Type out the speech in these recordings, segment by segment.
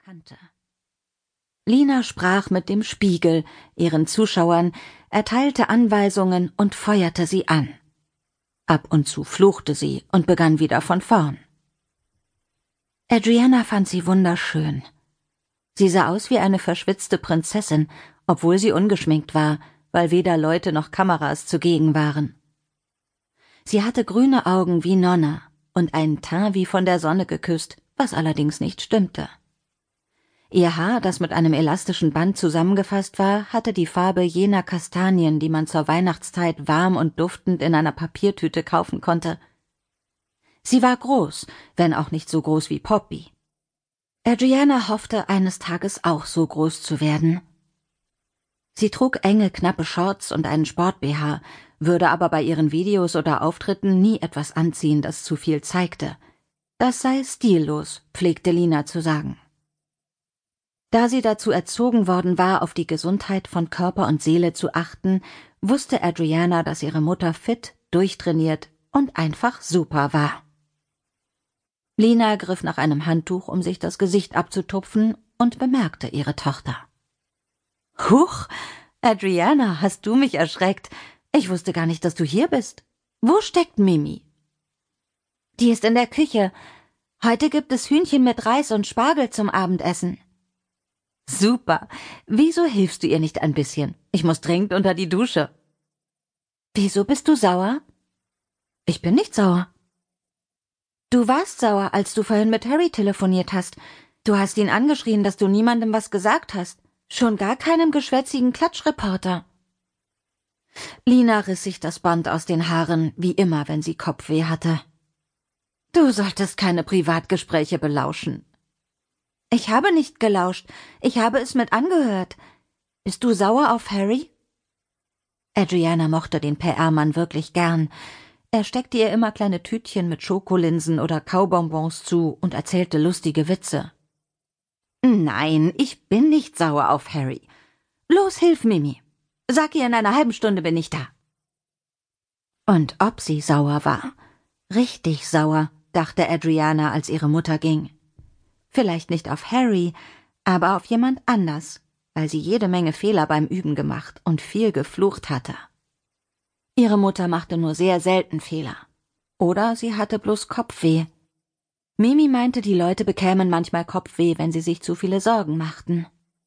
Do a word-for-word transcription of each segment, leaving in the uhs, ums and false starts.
kannte. Lina sprach mit dem Spiegel, ihren Zuschauern, erteilte Anweisungen und feuerte sie an. Ab und zu fluchte sie und begann wieder von vorn. Adriana fand sie wunderschön. Sie sah aus wie eine verschwitzte Prinzessin, obwohl sie ungeschminkt war, weil weder Leute noch Kameras zugegen waren. Sie hatte grüne Augen wie Nonna und einen Teint wie von der Sonne geküsst, was allerdings nicht stimmte. Ihr Haar, das mit einem elastischen Band zusammengefasst war, hatte die Farbe jener Kastanien, die man zur Weihnachtszeit warm und duftend in einer Papiertüte kaufen konnte. Sie war groß, wenn auch nicht so groß wie Poppy. Adriana hoffte, eines Tages auch so groß zu werden. Sie trug enge, knappe Shorts und einen Sport-B H, würde aber bei ihren Videos oder Auftritten nie etwas anziehen, das zu viel zeigte. Das sei stillos, pflegte Lina zu sagen. Da sie dazu erzogen worden war, auf die Gesundheit von Körper und Seele zu achten, wusste Adriana, dass ihre Mutter fit, durchtrainiert und einfach super war. Lina griff nach einem Handtuch, um sich das Gesicht abzutupfen, und bemerkte ihre Tochter. »Huch, Adriana, hast du mich erschreckt? Ich wusste gar nicht, dass du hier bist. Wo steckt Mimi?« »Die ist in der Küche. Heute gibt es Hühnchen mit Reis und Spargel zum Abendessen.« »Super. Wieso hilfst du ihr nicht ein bisschen? Ich muss dringend unter die Dusche.« »Wieso bist du sauer?« »Ich bin nicht sauer.« »Du warst sauer, als du vorhin mit Harry telefoniert hast. Du hast ihn angeschrien, dass du niemandem was gesagt hast. Schon gar keinem geschwätzigen Klatschreporter.« Lina riss sich das Band aus den Haaren, wie immer, wenn sie Kopfweh hatte. »Du solltest keine Privatgespräche belauschen.« »Ich habe nicht gelauscht. Ich habe es mit angehört. Bist du sauer auf Harry?« Adriana mochte den P R-Mann wirklich gern. Er steckte ihr immer kleine Tütchen mit Schokolinsen oder Kaubonbons zu und erzählte lustige Witze. »Nein, ich bin nicht sauer auf Harry. Los, hilf Mimi. Sag ihr, in einer halben Stunde bin ich da.« Und ob sie sauer war? Richtig sauer, dachte Adriana, als ihre Mutter ging. Vielleicht nicht auf Harry, aber auf jemand anders, weil sie jede Menge Fehler beim Üben gemacht und viel geflucht hatte. Ihre Mutter machte nur sehr selten Fehler. Oder sie hatte bloß Kopfweh. Mimi meinte, die Leute bekämen manchmal Kopfweh, wenn sie sich zu viele Sorgen machten.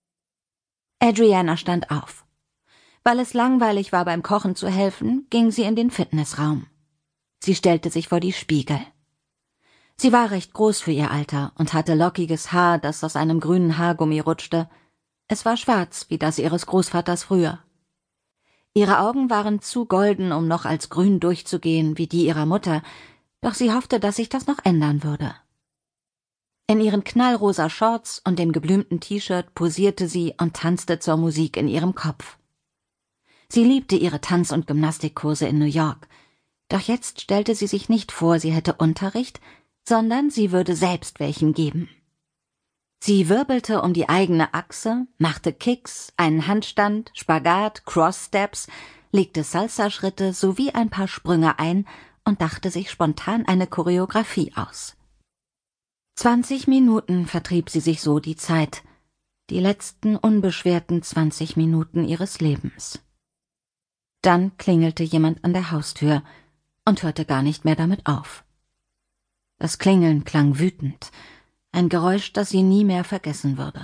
Adriana stand auf. Weil es langweilig war, beim Kochen zu helfen, ging sie in den Fitnessraum. Sie stellte sich vor die Spiegel. Sie war recht groß für ihr Alter und hatte lockiges Haar, das aus einem grünen Haargummi rutschte. Es war schwarz, wie das ihres Großvaters früher. Ihre Augen waren zu golden, um noch als grün durchzugehen, wie die ihrer Mutter, doch sie hoffte, dass sich das noch ändern würde. In ihren knallrosa Shorts und dem geblümten T-Shirt posierte sie und tanzte zur Musik in ihrem Kopf. Sie liebte ihre Tanz- und Gymnastikkurse in New York, doch jetzt stellte sie sich nicht vor, sie hätte Unterricht, sondern sie würde selbst welchen geben. Sie wirbelte um die eigene Achse, machte Kicks, einen Handstand, Spagat, Cross-Steps, legte Salsa-Schritte sowie ein paar Sprünge ein und dachte sich spontan eine Choreografie aus. Zwanzig Minuten vertrieb sie sich so die Zeit, die letzten unbeschwerten zwanzig Minuten ihres Lebens. Dann klingelte jemand an der Haustür und hörte gar nicht mehr damit auf. Das Klingeln klang wütend, ein Geräusch, das sie nie mehr vergessen würde.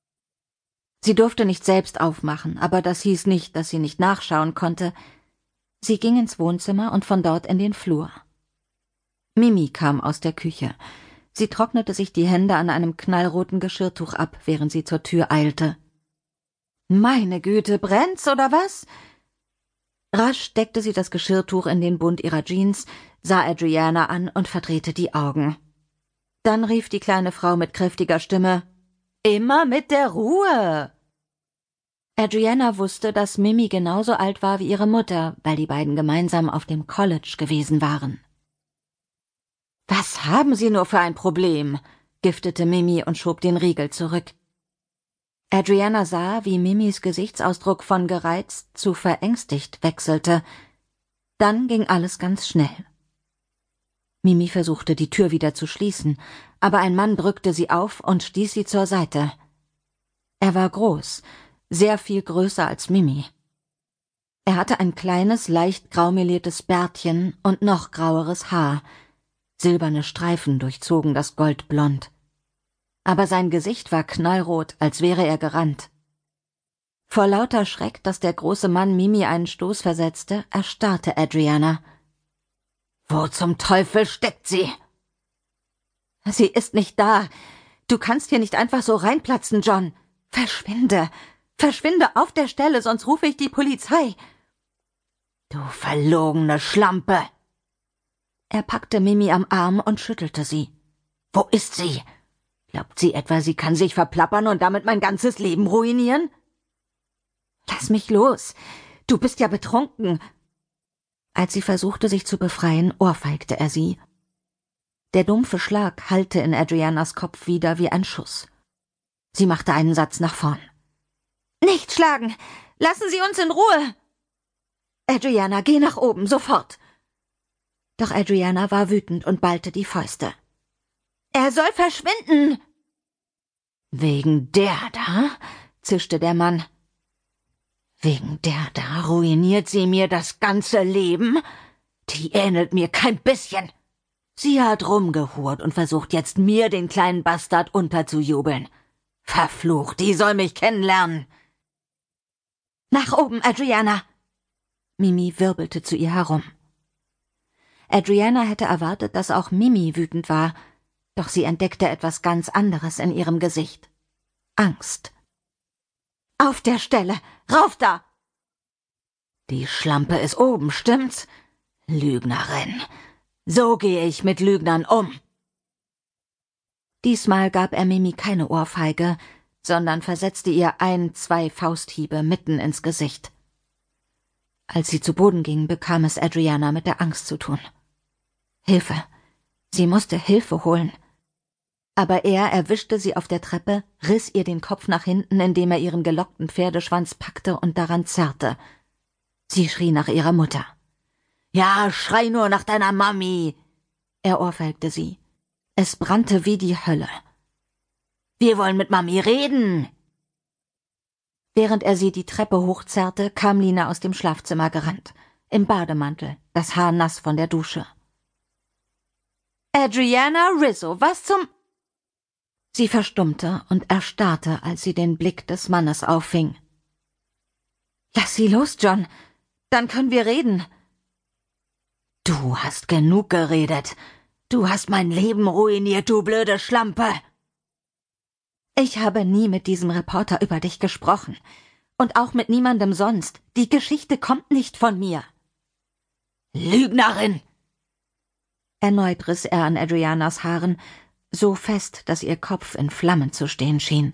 Sie durfte nicht selbst aufmachen, aber das hieß nicht, dass sie nicht nachschauen konnte. Sie ging ins Wohnzimmer und von dort in den Flur. Mimi kam aus der Küche. Sie trocknete sich die Hände an einem knallroten Geschirrtuch ab, während sie zur Tür eilte. »Meine Güte, brennt's oder was?« Rasch steckte sie das Geschirrtuch in den Bund ihrer Jeans, sah Adriana an und verdrehte die Augen. Dann rief die kleine Frau mit kräftiger Stimme, »Immer mit der Ruhe!« Adriana wusste, dass Mimi genauso alt war wie ihre Mutter, weil die beiden gemeinsam auf dem College gewesen waren. »Was haben Sie nur für ein Problem?« giftete Mimi und schob den Riegel zurück. Adriana sah, wie Mimis Gesichtsausdruck von gereizt zu verängstigt wechselte. Dann ging alles ganz schnell. Mimi versuchte, die Tür wieder zu schließen, aber ein Mann drückte sie auf und stieß sie zur Seite. Er war groß, sehr viel größer als Mimi. Er hatte ein kleines, leicht graumeliertes Bärtchen und noch graueres Haar. Silberne Streifen durchzogen das Goldblond. Aber sein Gesicht war knallrot, als wäre er gerannt. Vor lauter Schreck, dass der große Mann Mimi einen Stoß versetzte, erstarrte Adriana. »Wo zum Teufel steckt sie?« »Sie ist nicht da. Du kannst hier nicht einfach so reinplatzen, John. Verschwinde. Verschwinde auf der Stelle, sonst rufe ich die Polizei.« »Du verlogene Schlampe!« Er packte Mimi am Arm und schüttelte sie. »Wo ist sie? Glaubt sie etwa, sie kann sich verplappern und damit mein ganzes Leben ruinieren?« »Lass mich los. Du bist ja betrunken.« Als sie versuchte, sich zu befreien, ohrfeigte er sie. Der dumpfe Schlag hallte in Adrianas Kopf wieder wie ein Schuss. Sie machte einen Satz nach vorn. »Nicht schlagen! Lassen Sie uns in Ruhe!« »Adriana, geh nach oben, sofort!« Doch Adriana war wütend und ballte die Fäuste. »Er soll verschwinden!« »Wegen der da?« zischte der Mann. »Wegen der da ruiniert sie mir das ganze Leben? Die ähnelt mir kein bisschen. Sie hat rumgehurt und versucht jetzt, mir den kleinen Bastard unterzujubeln. Verflucht, die soll mich kennenlernen.« »Nach oben, Adriana!« Mimi wirbelte zu ihr herum. Adriana hätte erwartet, dass auch Mimi wütend war, doch sie entdeckte etwas ganz anderes in ihrem Gesicht. Angst. »Auf der Stelle! Rauf da!« »Die Schlampe ist oben, stimmt's? Lügnerin! So gehe ich mit Lügnern um!« Diesmal gab er Mimi keine Ohrfeige, sondern versetzte ihr ein, zwei Fausthiebe mitten ins Gesicht. Als sie zu Boden ging, bekam es Adriana mit der Angst zu tun. Hilfe! Sie musste Hilfe holen. Aber er erwischte sie auf der Treppe, riss ihr den Kopf nach hinten, indem er ihren gelockten Pferdeschwanz packte und daran zerrte. Sie schrie nach ihrer Mutter. »Ja, schrei nur nach deiner Mami!« Er ohrfeigte sie. Es brannte wie die Hölle. »Wir wollen mit Mami reden!« Während er sie die Treppe hochzerrte, kam Lina aus dem Schlafzimmer gerannt, im Bademantel, das Haar nass von der Dusche. »Adriana Rizzo, was zum…« Sie verstummte und erstarrte, als sie den Blick des Mannes auffing. »Lass sie los, John, dann können wir reden.« »Du hast genug geredet. Du hast mein Leben ruiniert, du blöde Schlampe!« »Ich habe nie mit diesem Reporter über dich gesprochen. Und auch mit niemandem sonst. Die Geschichte kommt nicht von mir.« »Lügnerin!« Erneut riss er an Adrianas Haaren, so fest, dass ihr Kopf in Flammen zu stehen schien.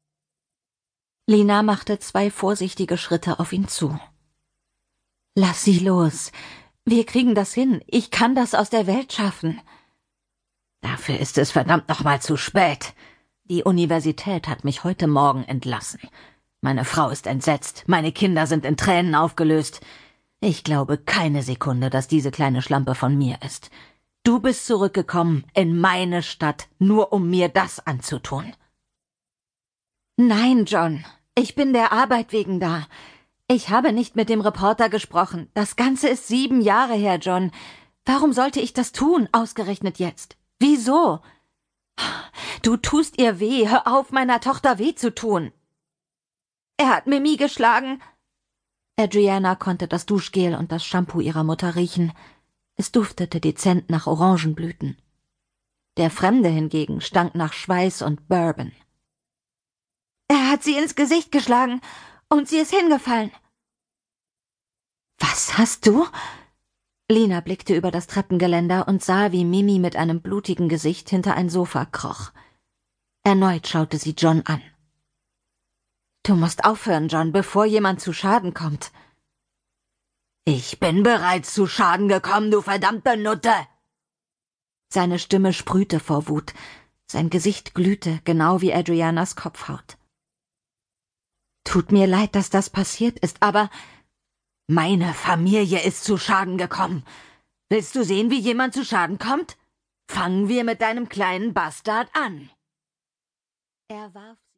Lina machte zwei vorsichtige Schritte auf ihn zu. »Lass sie los. Wir kriegen das hin. Ich kann das aus der Welt schaffen.« »Dafür ist es verdammt nochmal zu spät. Die Universität hat mich heute Morgen entlassen. Meine Frau ist entsetzt, meine Kinder sind in Tränen aufgelöst. Ich glaube keine Sekunde, dass diese kleine Schlampe von mir ist. Du bist zurückgekommen in meine Stadt, nur um mir das anzutun.« »Nein, John, ich bin der Arbeit wegen da. Ich habe nicht mit dem Reporter gesprochen. Das Ganze ist sieben Jahre her, John. Warum sollte ich das tun, ausgerechnet jetzt? Wieso? Du tust ihr weh, hör auf, meiner Tochter weh zu tun.« »Er hat Mimi geschlagen.« Adriana konnte das Duschgel und das Shampoo ihrer Mutter riechen. Es duftete dezent nach Orangenblüten. Der Fremde hingegen stank nach Schweiß und Bourbon. »Er hat sie ins Gesicht geschlagen und sie ist hingefallen.« »Was hast du?« Lina blickte über das Treppengeländer und sah, wie Mimi mit einem blutigen Gesicht hinter ein Sofa kroch. Erneut schaute sie John an. »Du musst aufhören, John, bevor jemand zu Schaden kommt.« »Ich bin bereits zu Schaden gekommen, du verdammte Nutte!« Seine Stimme sprühte vor Wut. Sein Gesicht glühte, genau wie Adrianas Kopfhaut. »Tut mir leid, dass das passiert ist, aber…« »Meine Familie ist zu Schaden gekommen. Willst du sehen, wie jemand zu Schaden kommt? Fangen wir mit deinem kleinen Bastard an. Er warf